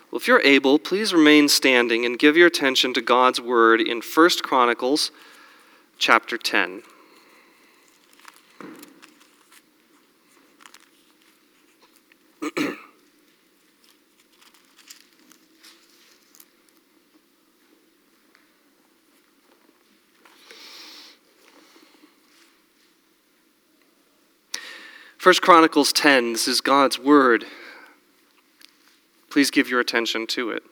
Well, if you're able, please remain standing and give your attention to God's word in 1 Chronicles chapter 10. First Chronicles 10, this is God's word. Please give your attention to it.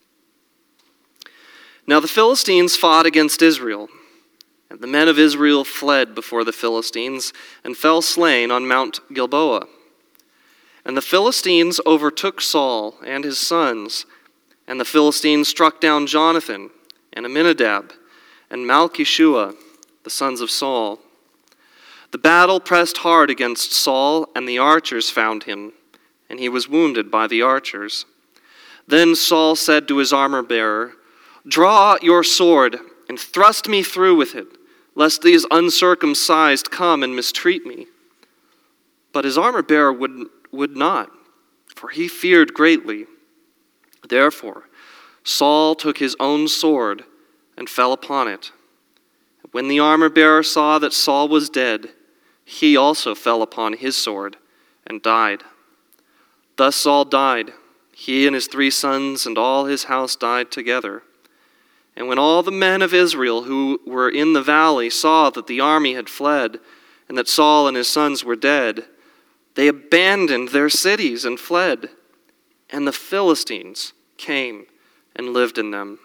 Now the Philistines fought against Israel, and the men of Israel fled before the Philistines and fell slain on Mount Gilboa. And the Philistines overtook Saul and his sons, and the Philistines struck down Jonathan and Aminadab and Malchishua, the sons of Saul. The battle pressed hard against Saul, and the archers found him, and he was wounded by the archers. Then Saul said to his armor-bearer, "Draw your sword and thrust me through with it, lest these uncircumcised come and mistreat me." But his armor-bearer would not, for he feared greatly. Therefore Saul took his own sword and fell upon it. When the armor-bearer saw that Saul was dead, he also fell upon his sword and died. Thus Saul died. He and his 3 sons and all his house died together. And when all the men of Israel who were in the valley saw that the army had fled, and that Saul and his sons were dead, they abandoned their cities and fled. And the Philistines came and lived in them.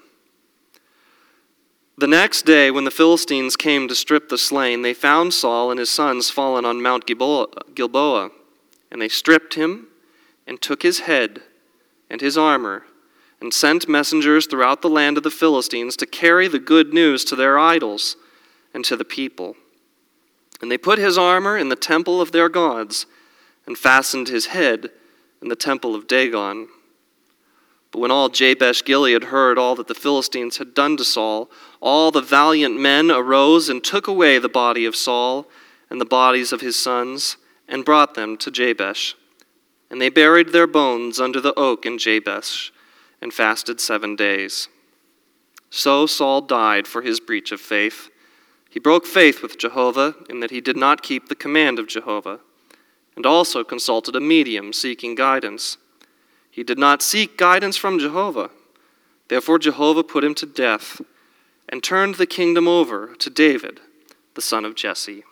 The next day, when the Philistines came to strip the slain, they found Saul and his sons fallen on Mount Gilboa, and they stripped him and took his head and his armor, and sent messengers throughout the land of the Philistines to carry the good news to their idols and to the people. And they put his armor in the temple of their gods, and fastened his head in the temple of Dagon. But when all Jabesh Gilead heard all that the Philistines had done to Saul, all the valiant men arose and took away the body of Saul and the bodies of his sons, and brought them to Jabesh. And they buried their bones under the oak in Jabesh, and fasted 7 days. So Saul died for his breach of faith. He broke faith with Jehovah in that he did not keep the command of Jehovah, and also consulted a medium seeking guidance. He did not seek guidance from Jehovah. Therefore Jehovah put him to death and turned the kingdom over to David, the son of Jesse.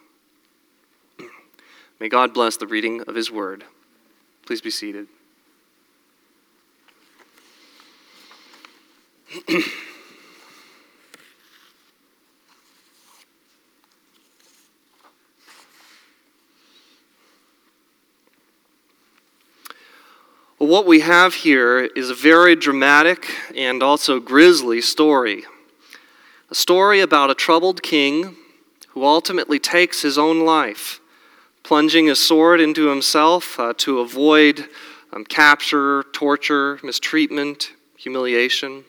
May God bless the reading of his word. Please be seated. Well, what we have here is a very dramatic and also grisly story. A story about a troubled king who ultimately takes his own life, plunging his sword into himself to avoid capture, torture, mistreatment, humiliation.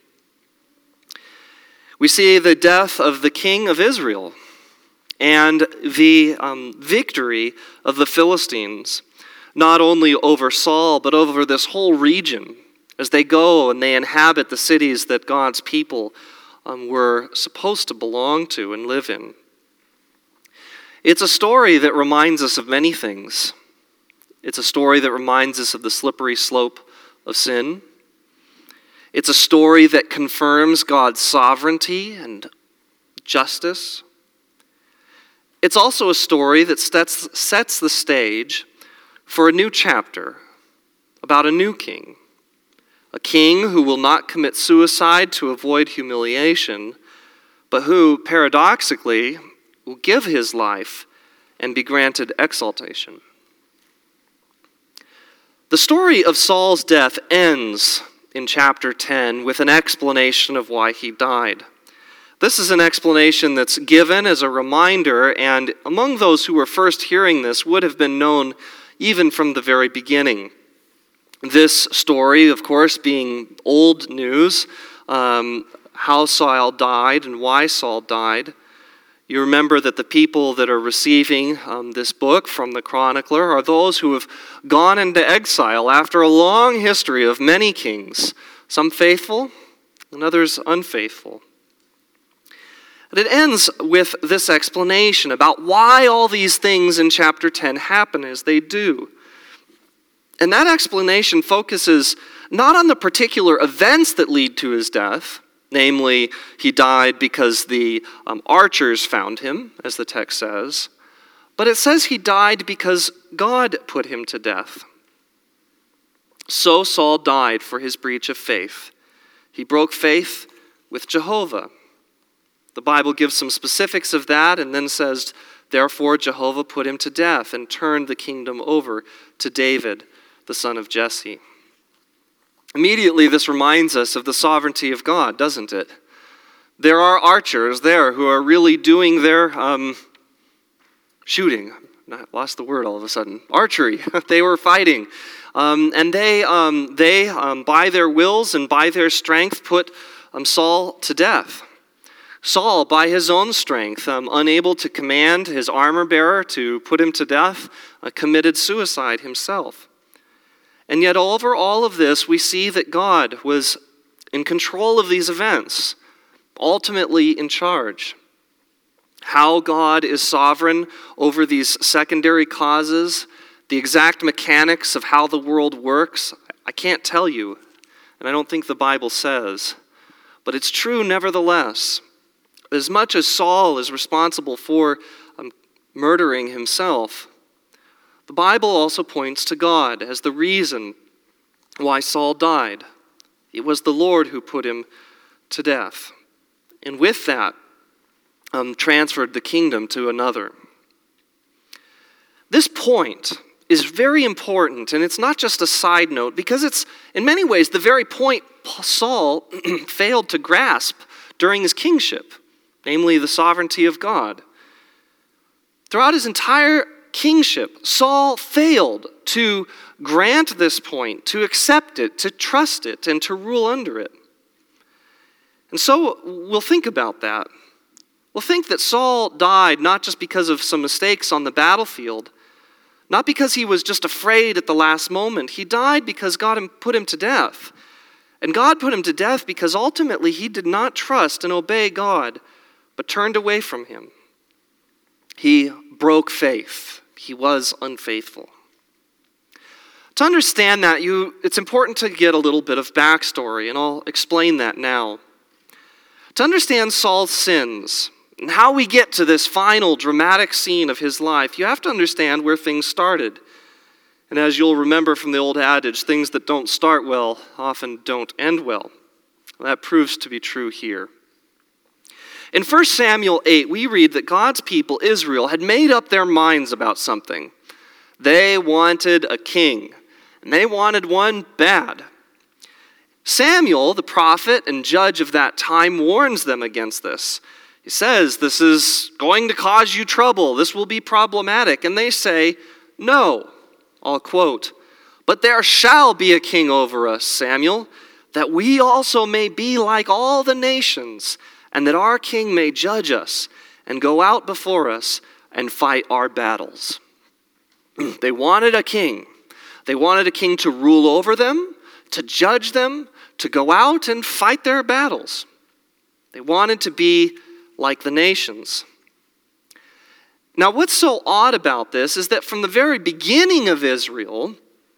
We see the death of the king of Israel and the victory of the Philistines, not only over Saul, but over this whole region as they go and they inhabit the cities that God's people were supposed to belong to and live in. It's a story that reminds us of many things. It's a story that reminds us of the slippery slope of sin. It's a story that confirms God's sovereignty and justice. It's also a story that sets the stage for a new chapter about a new king. A king who will not commit suicide to avoid humiliation, but who, paradoxically, will give his life and be granted exaltation. The story of Saul's death ends in chapter 10 with an explanation of why he died. This is an explanation that's given as a reminder, and among those who were first hearing this would have been known even from the very beginning. This story, of course, being old news, how Saul died and why Saul died. You remember that the people that are receiving this book from the chronicler are those who have gone into exile after a long history of many kings, some faithful and others unfaithful. And it ends with this explanation about why all these things in chapter 10 happen as they do. And that explanation focuses not on the particular events that lead to his death, namely, he died because the archers found him, as the text says, but it says he died because God put him to death. So Saul died for his breach of faith. He broke faith with Jehovah. The Bible gives some specifics of that and then says, therefore Jehovah put him to death and turned the kingdom over to David, the son of Jesse. Immediately, this reminds us of the sovereignty of God, doesn't it? There are archers there who are really doing their shooting. I lost the word all of a sudden. Archery. They were fighting. And they, by their wills and by their strength, put Saul to death. Saul, by his own strength, unable to command his armor bearer to put him to death, committed suicide himself. And yet over all of this, we see that God was in control of these events, ultimately in charge. How God is sovereign over these secondary causes, the exact mechanics of how the world works, I can't tell you, and I don't think the Bible says. But it's true nevertheless. As much as Saul is responsible for murdering himself, the Bible also points to God as the reason why Saul died. It was the Lord who put him to death. And with that, transferred the kingdom to another. This point is very important, and it's not just a side note, because it's, in many ways, the very point Saul failed to grasp during his kingship, namely the sovereignty of God. Throughout his entire kingship, Saul failed to grant this point, to accept it, to trust it, and to rule under it. And so we'll think about that. We'll think that Saul died not just because of some mistakes on the battlefield, not because he was just afraid at the last moment. He died because God put him to death. And God put him to death because ultimately he did not trust and obey God, but turned away from him. He broke faith. He was unfaithful. To understand that, it's important to get a little bit of backstory, and I'll explain that now. To understand Saul's sins and how we get to this final dramatic scene of his life, you have to understand where things started. And as you'll remember from the old adage, things that don't start well often don't end well. That proves to be true here. In 1 Samuel 8, we read that God's people, Israel, had made up their minds about something. They wanted a king, and they wanted one bad. Samuel, the prophet and judge of that time, warns them against this. He says, this is going to cause you trouble. This will be problematic. And they say, no, I'll quote, but there shall be a king over us, Samuel, that we also may be like all the nations, and that our king may judge us and go out before us and fight our battles. They wanted a king. They wanted a king to rule over them, to judge them, to go out and fight their battles. They wanted to be like the nations. Now, what's so odd about this is that from the very beginning of Israel,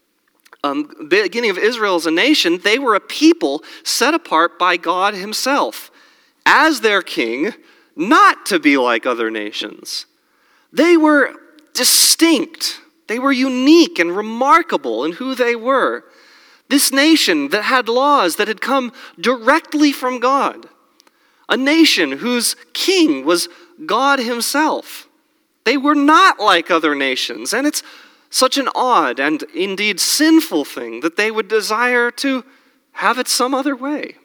as a nation, they were a people set apart by God himself as their king, not to be like other nations. They were distinct. They were unique and remarkable in who they were. This nation that had laws that had come directly from God. A nation whose king was God himself. They were not like other nations, and it's such an odd and indeed sinful thing that they would desire to have it some other way.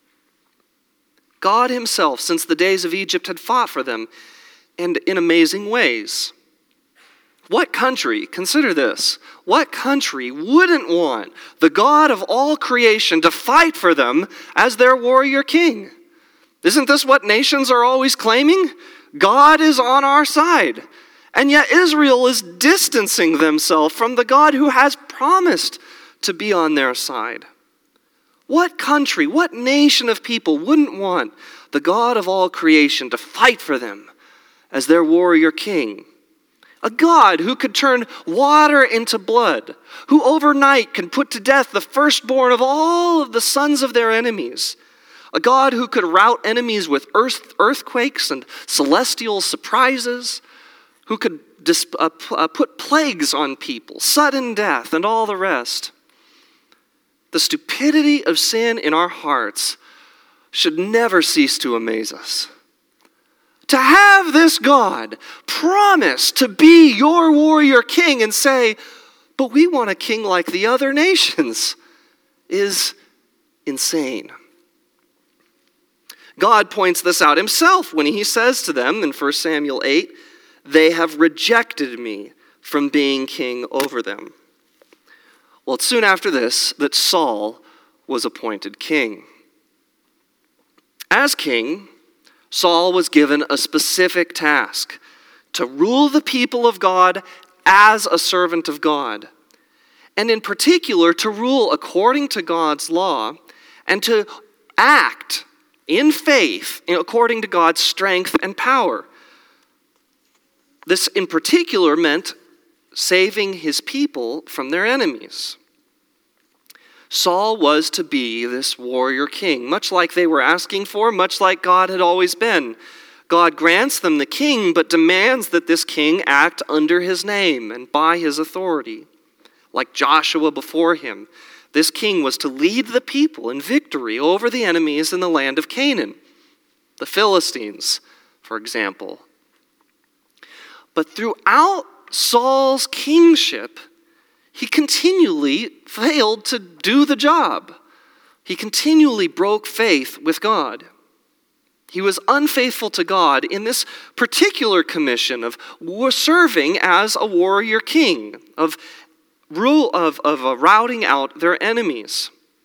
God himself, since the days of Egypt, had fought for them, and in amazing ways. What country, consider this, what country wouldn't want the God of all creation to fight for them as their warrior king? Isn't this what nations are always claiming? God is on our side. And yet Israel is distancing themselves from the God who has promised to be on their side. What country, what nation of people wouldn't want the God of all creation to fight for them as their warrior king? A God who could turn water into blood, who overnight can put to death the firstborn of all of the sons of their enemies. A God who could rout enemies with earthquakes and celestial surprises, who could put plagues on people, sudden death, and all the rest. The stupidity of sin in our hearts should never cease to amaze us. To have this God promise to be your warrior king and say, but we want a king like the other nations, is insane. God points this out himself when he says to them in 1 Samuel 8, they have rejected me from being king over them. Well, it's soon after this that Saul was appointed king. As king, Saul was given a specific task to rule the people of God as a servant of God, and in particular to rule according to God's law and to act in faith according to God's strength and power. This in particular meant saving his people from their enemies. Saul was to be this warrior king, much like they were asking for, much like God had always been. God grants them the king, but demands that this king act under his name and by his authority. Like Joshua before him, this king was to lead the people in victory over the enemies in the land of Canaan, the Philistines, for example. But throughout Saul's kingship, he continually failed to do the job. He continually broke faith with God. He was unfaithful to God in this particular commission of serving as a warrior king, of routing out their enemies.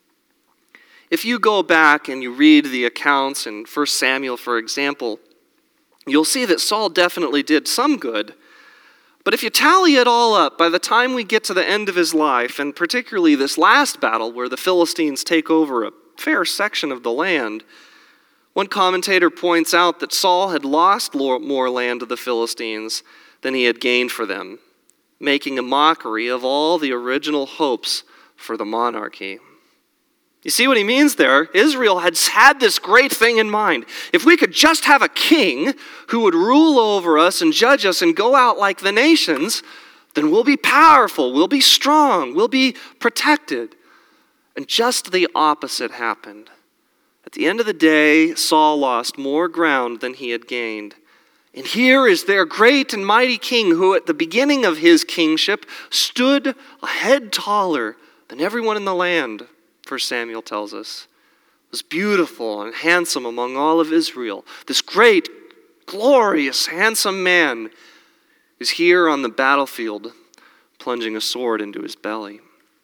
If you go back and you read the accounts in 1 Samuel, for example, you'll see that Saul definitely did some good. But if you tally it all up, by the time we get to the end of his life, and particularly this last battle where the Philistines take over a fair section of the land, one commentator points out that Saul had lost more land to the Philistines than he had gained for them, making a mockery of all the original hopes for the monarchy. You see what he means there? Israel had had this great thing in mind. If we could just have a king who would rule over us and judge us and go out like the nations, then we'll be powerful, we'll be strong, we'll be protected. And just the opposite happened. At the end of the day, Saul lost more ground than he had gained. And here is their great and mighty king who at the beginning of his kingship stood a head taller than everyone in the land. 1 Samuel tells us, was beautiful and handsome among all of Israel. This great, glorious, handsome man is here on the battlefield, plunging a sword into his belly.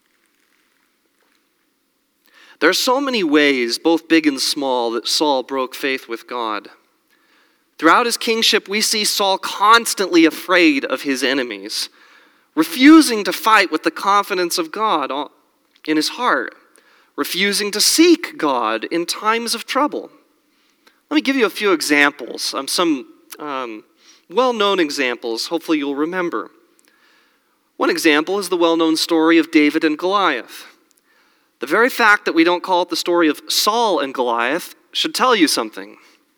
There are so many ways, both big and small, that Saul broke faith with God. Throughout his kingship, we see Saul constantly afraid of his enemies, refusing to fight with the confidence of God in his heart, refusing to seek God in times of trouble. Let me give you a few examples, some well-known examples, hopefully you'll remember. One example is the well-known story of David and Goliath. The very fact that we don't call it the story of Saul and Goliath should tell you something.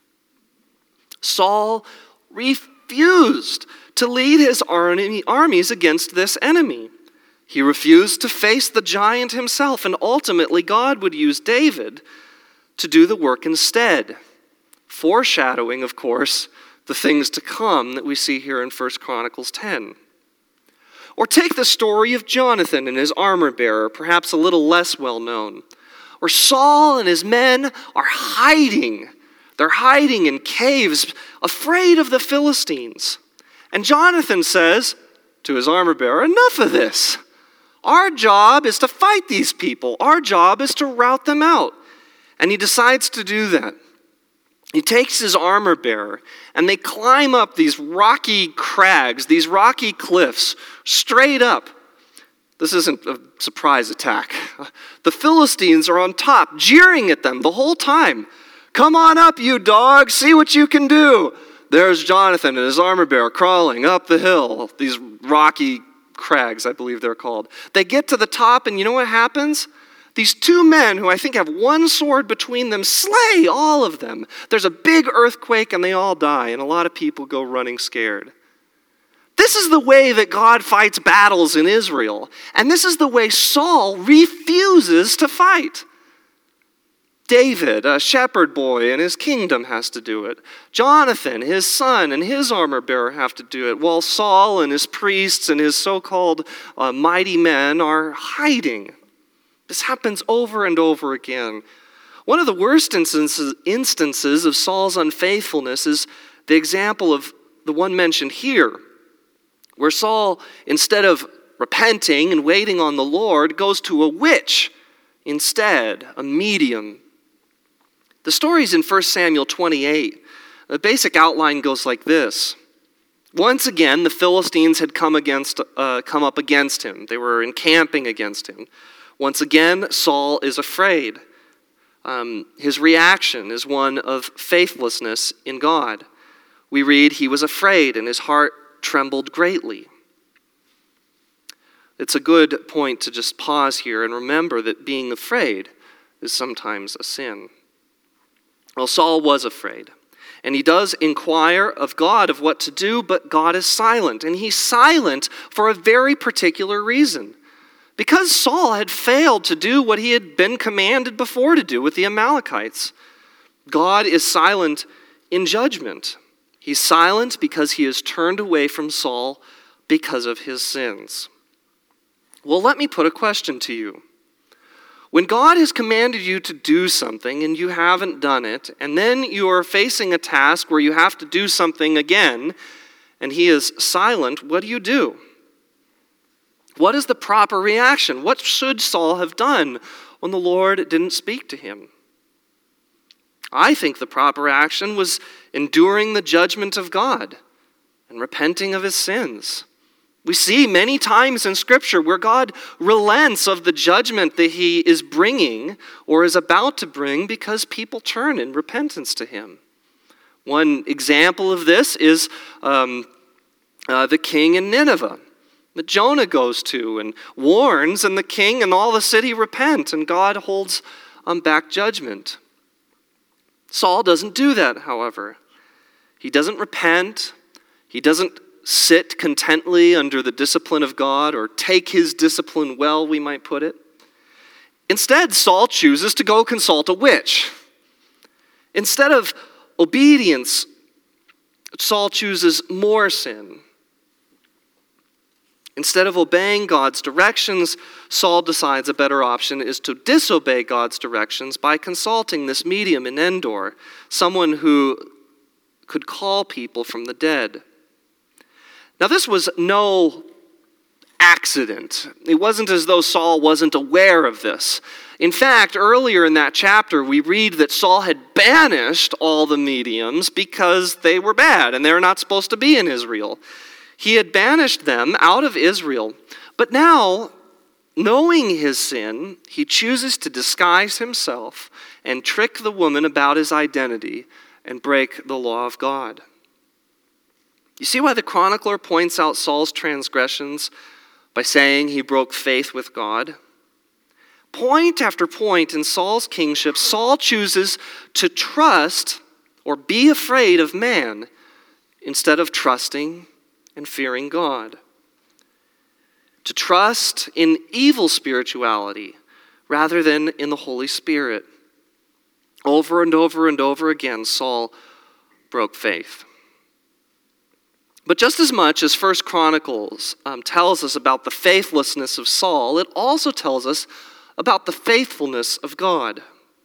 Saul refused to lead his armies against this enemy. He refused to face the giant himself, and ultimately God would use David to do the work instead, foreshadowing, of course, the things to come that we see here in 1 Chronicles 10. Or take the story of Jonathan and his armor-bearer, perhaps a little less well-known, where Saul and his men are hiding. They're hiding in caves, afraid of the Philistines. And Jonathan says to his armor-bearer, enough of this. Our job is to fight these people. Our job is to rout them out. And he decides to do that. He takes his armor bearer, and they climb up these rocky crags, these rocky cliffs, straight up. This isn't a surprise attack. The Philistines are on top, jeering at them the whole time. Come on up, you dogs, see what you can do. There's Jonathan and his armor bearer crawling up the hill, these rocky crags, I believe they're called. They get to the top, and you know what happens? These two men, who I think have one sword between them, slay all of them. There's a big earthquake, and they all die, and a lot of people go running scared. This is the way that God fights battles in Israel, and this is the way Saul refuses to fight. David, a shepherd boy, and his kingdom has to do it. Jonathan, his son, and his armor bearer have to do it, while Saul and his priests and his so-called mighty men are hiding. This happens over and over again. One of the worst instances of Saul's unfaithfulness is the example of the one mentioned here, where Saul, instead of repenting and waiting on the Lord, goes to a witch instead, a medium. The story's in 1 Samuel 28. The basic outline goes like this. Once again, the Philistines had come up against him. They were encamping against him. Once again, Saul is afraid. His reaction is one of faithlessness in God. We read, he was afraid and his heart trembled greatly. It's a good point to just pause here and remember that being afraid is sometimes a sin. Well, Saul was afraid, and he does inquire of God of what to do, but God is silent, and he's silent for a very particular reason. Because Saul had failed to do what he had been commanded before to do with the Amalekites. God is silent in judgment. He's silent because he has turned away from Saul because of his sins. Well, let me put a question to you. When God has commanded you to do something and you haven't done it, and then you are facing a task where you have to do something again, and he is silent, what do you do? What is the proper reaction? What should Saul have done when the Lord didn't speak to him? I think the proper action was enduring the judgment of God and repenting of his sins. We see many times in Scripture where God relents of the judgment that he is bringing or is about to bring because people turn in repentance to him. One example of this is the king in Nineveh that Jonah goes to and warns, and the king and all the city repent, and God holds back judgment. Saul doesn't do that, however. He doesn't repent. He doesn't sit contently under the discipline of God, or take his discipline well, we might put it. Instead, Saul chooses to go consult a witch. Instead of obedience, Saul chooses more sin. Instead of obeying God's directions, Saul decides a better option is to disobey God's directions by consulting this medium in Endor, someone who could call people from the dead. Now, this was no accident. It wasn't as though Saul wasn't aware of this. In fact, earlier in that chapter, we read that Saul had banished all the mediums because they were bad and they were not supposed to be in Israel. He had banished them out of Israel. But now, knowing his sin, he chooses to disguise himself and trick the woman about his identity and break the law of God. You see why the chronicler points out Saul's transgressions by saying he broke faith with God? Point after point in Saul's kingship, Saul chooses to trust or be afraid of man instead of trusting and fearing God. To trust in evil spirituality rather than in the Holy Spirit. Over and over and over again, Saul broke faith. But just as much as 1 Chronicles tells us about the faithlessness of Saul, it also tells us about the faithfulness of God.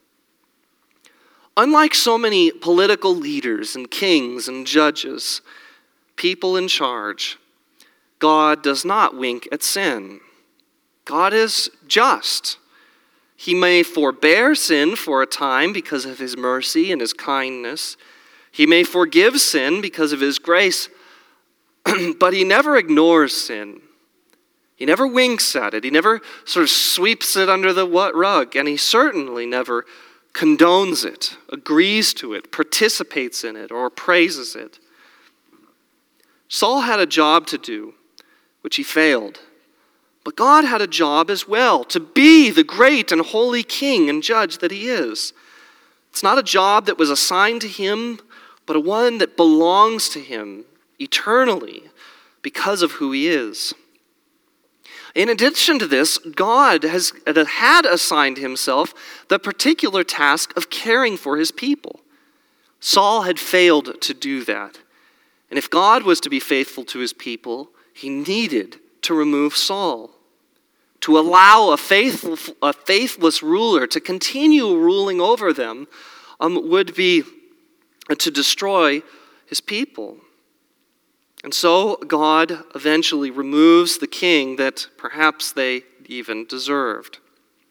Unlike so many political leaders and kings and judges, people in charge, God does not wink at sin. God is just. He may forbear sin for a time because of his mercy and his kindness. He may forgive sin because of his grace, but he never ignores sin. He never winks at it. He never sort of sweeps it under the rug, and he certainly never condones it, agrees to it, participates in it, or praises it. Saul had a job to do, which he failed. But God had a job as well, to be the great and holy king and judge that he is. It's not a job that was assigned to him, but a one that belongs to him eternally because of who he is. In addition to this, God had assigned himself the particular task of caring for his people. Saul had failed to do that. And if God was to be faithful to his people, he needed to remove Saul. To allow a faithless ruler to continue ruling over them would be to destroy his people. And so God eventually removes the king that perhaps they even deserved.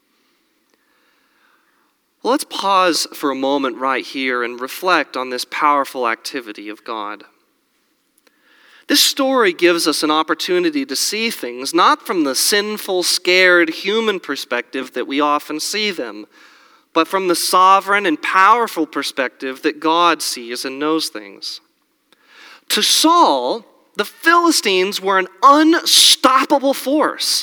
Well, let's pause for a moment right here and reflect on this powerful activity of God. This story gives us an opportunity to see things not from the sinful, scared human perspective that we often see them, but from the sovereign and powerful perspective that God sees and knows things. To Saul, the Philistines were an unstoppable force.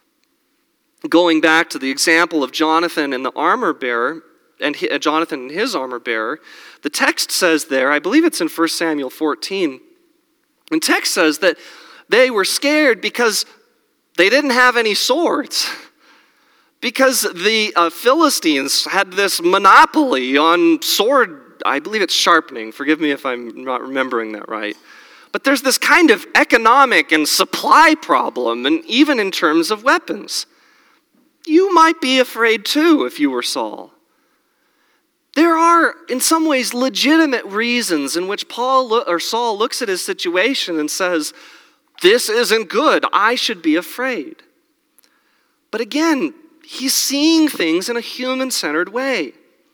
Going back to the example of Jonathan and the armor bearer, and Jonathan and his armor bearer, the text says there, I believe it's in 1 Samuel 14, the text says that they were scared because they didn't have any swords. Because the Philistines had this monopoly on sword, I believe it's sharpening. Forgive me if I'm not remembering that right. But there's this kind of economic and supply problem, and even in terms of weapons. You might be afraid too if you were Saul. There are, in some ways, legitimate reasons in which Saul looks at his situation and says, this isn't good, I should be afraid. But again, he's seeing things in a human-centered way.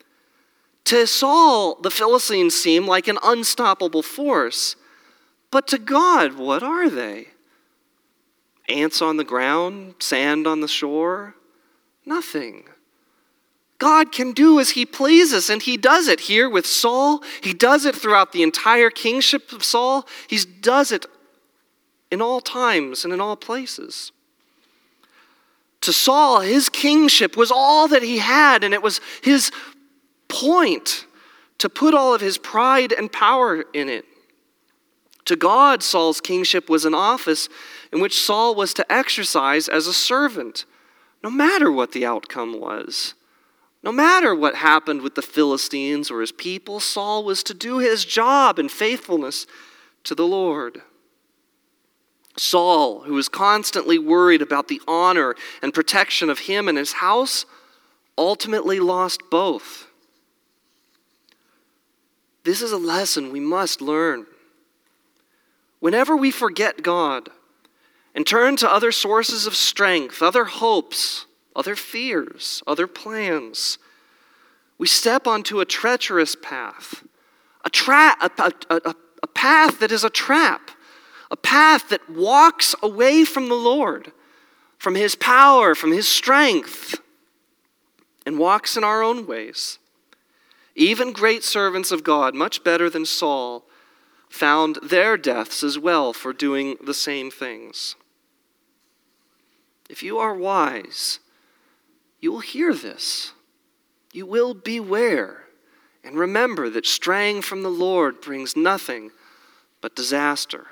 To Saul, the Philistines seem like an unstoppable force. But to God, what are they? Ants on the ground? Sand on the shore? Nothing. God can do as he pleases, and he does it here with Saul. He does it throughout the entire kingship of Saul. He does it in all times and in all places. To Saul, his kingship was all that he had, and it was his point to put all of his pride and power in it. To God, Saul's kingship was an office in which Saul was to exercise as a servant, no matter what the outcome was. No matter what happened with the Philistines or his people, Saul was to do his job in faithfulness to the Lord. Saul, who was constantly worried about the honor and protection of him and his house, ultimately lost both. This is a lesson we must learn. Whenever we forget God and turn to other sources of strength, other hopes, other fears, other plans, we step onto a treacherous path, a path that is a trap, a path that walks away from the Lord, from his power, from his strength, and walks in our own ways. Even great servants of God, much better than Saul, found their deaths as well for doing the same things. If you are wise, you will hear this. You will beware and remember that straying from the Lord brings nothing but disaster.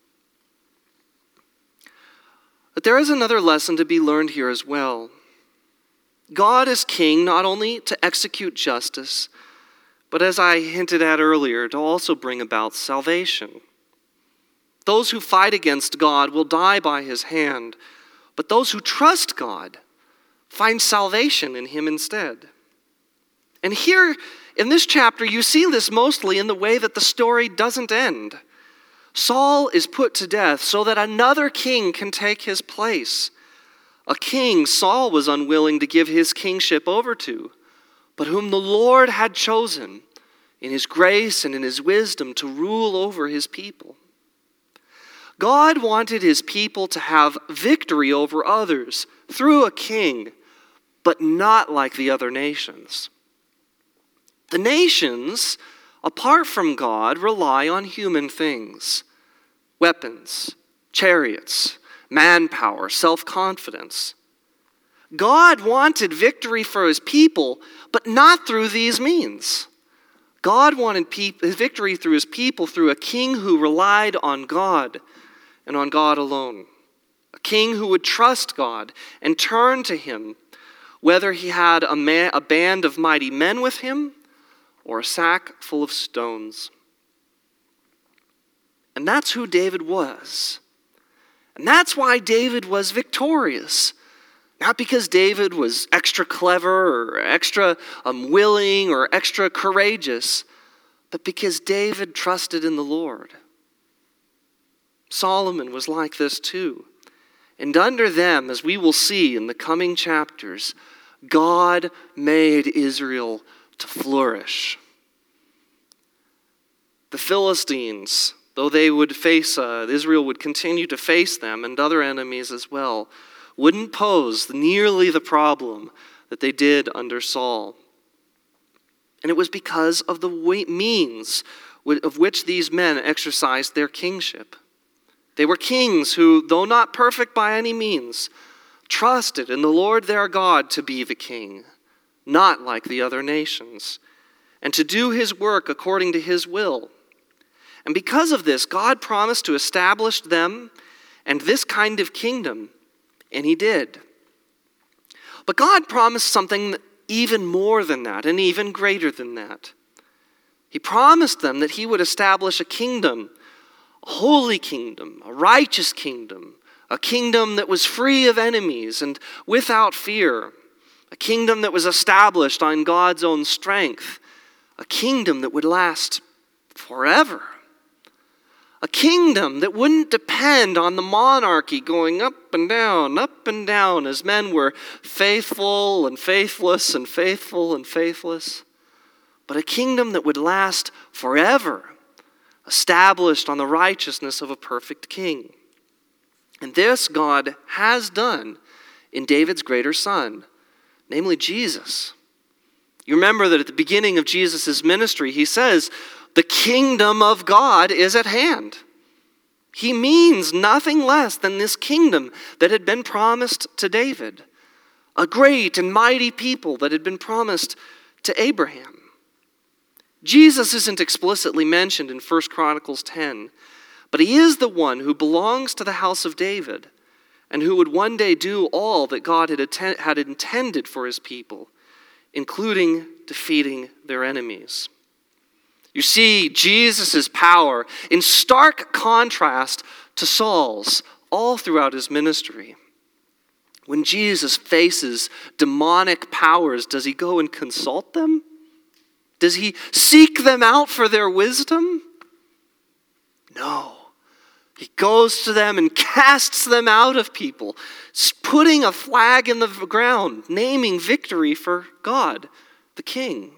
But there is another lesson to be learned here as well. God is king not only to execute justice, but as I hinted at earlier, to also bring about salvation. Those who fight against God will die by his hand, but those who trust God find salvation in him instead. And here in this chapter, you see this mostly in the way that the story doesn't end. Saul is put to death so that another king can take his place. a king Saul was unwilling to give his kingship over to, but whom the Lord had chosen in his grace and in his wisdom to rule over his people. God wanted his people to have victory over others through a king, but not like the other nations. The nations, apart from God, rely on human things: weapons, chariots, manpower, self-confidence. God wanted victory for his people, but not through these means. God wanted victory through his people through a king who relied on God and on God alone. A king who would trust God and turn to him, whether he had a band of mighty men with him or a sack full of stones. And that's who David was. And that's why David was victorious. Not because David was extra clever or extra willing or extra courageous, but because David trusted in the Lord. Solomon was like this too. And under them, as we will see in the coming chapters, God made Israel to flourish. The Philistines, though they would face, Israel would continue to face them and other enemies as well, wouldn't pose nearly the problem that they did under Saul. And it was because of the means of which these men exercised their kingship. They were kings who, though not perfect by any means, trusted in the Lord their God to be the king, not like the other nations, and to do his work according to his will. And because of this, God promised to establish them and this kind of kingdom, and he did. But God promised something even more than that, and even greater than that. He promised them that he would establish a kingdom, a holy kingdom, a righteous kingdom, a kingdom that was free of enemies and without fear, a kingdom that was established on God's own strength, a kingdom that would last forever. A kingdom that wouldn't depend on the monarchy going up and down as men were faithful and faithless and faithful and faithless. But a kingdom that would last forever, established on the righteousness of a perfect king. And this God has done in David's greater son, namely Jesus. You remember that at the beginning of Jesus' ministry, he says, the kingdom of God is at hand. He means nothing less than this kingdom that had been promised to David, a great and mighty people that had been promised to Abraham. Jesus isn't explicitly mentioned in 1 Chronicles 10, but he is the one who belongs to the house of David and who would one day do all that God had intended for his people, including defeating their enemies. You see Jesus' power in stark contrast to Saul's all throughout his ministry. When Jesus faces demonic powers, does he go and consult them? Does he seek them out for their wisdom? No. He goes to them and casts them out of people, putting a flag in the ground, naming victory for God, the King.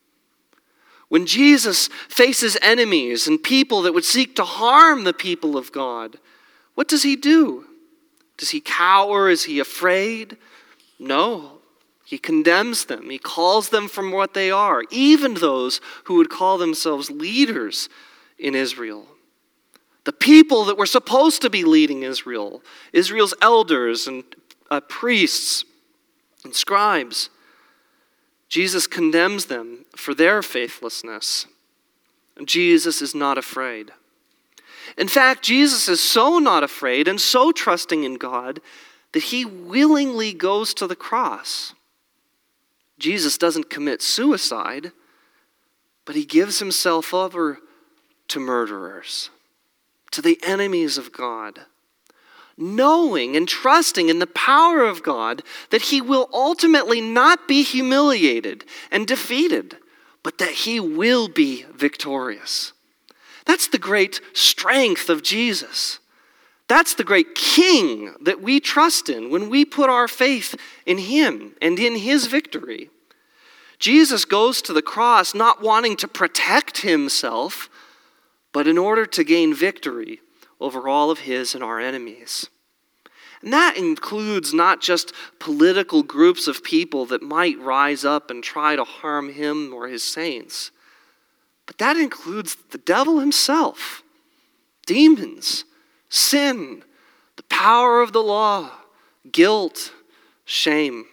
When Jesus faces enemies and people that would seek to harm the people of God, what does he do? Does he cower? Is he afraid? No. He condemns them. He calls them from what they are, even those who would call themselves leaders in Israel. The people that were supposed to be leading Israel, Israel's elders and priests and scribes. Jesus condemns them for their faithlessness. Jesus is not afraid. In fact, Jesus is so not afraid and so trusting in God that he willingly goes to the cross. Jesus doesn't commit suicide, but he gives himself over to murderers, to the enemies of God, knowing and trusting in the power of God that he will ultimately not be humiliated and defeated, but that he will be victorious. That's the great strength of Jesus, That's the great King that we trust in when we put our faith in him and in his victory. Jesus goes to the cross not wanting to protect himself, but in order to gain victory over all of his and our enemies. And that includes not just political groups of people that might rise up and try to harm him or his saints, but that includes the devil himself, demons, sin, the power of the law, guilt, shame.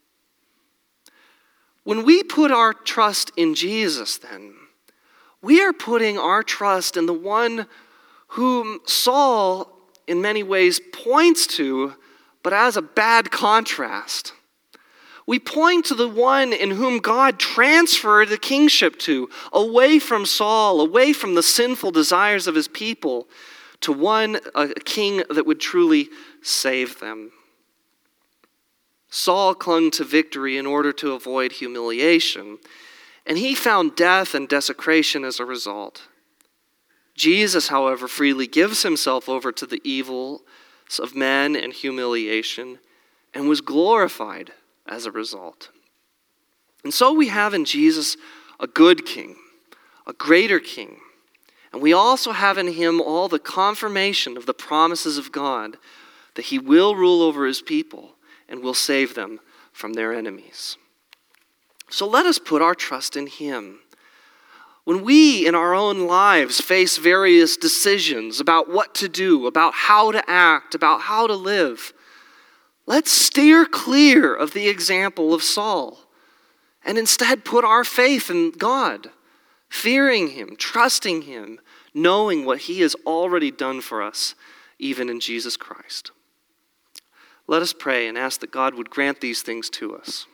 When we put our trust in Jesus, then, we are putting our trust in the one whom Saul, in many ways, points to, but as a bad contrast. We point to the one in whom God transferred the kingship to, away from Saul, away from the sinful desires of his people, to a king that would truly save them. Saul clung to victory in order to avoid humiliation, and he found death and desecration as a result. Jesus, however, freely gives himself over to the evils of men and humiliation, and was glorified as a result. And so we have in Jesus a good king, a greater king. And we also have in him all the confirmation of the promises of God that he will rule over his people and will save them from their enemies. So let us put our trust in him. When we in our own lives face various decisions about what to do, about how to act, about how to live, let's steer clear of the example of Saul and instead put our faith in God, fearing him, trusting him, knowing what he has already done for us, even in Jesus Christ. Let us pray and ask that God would grant these things to us.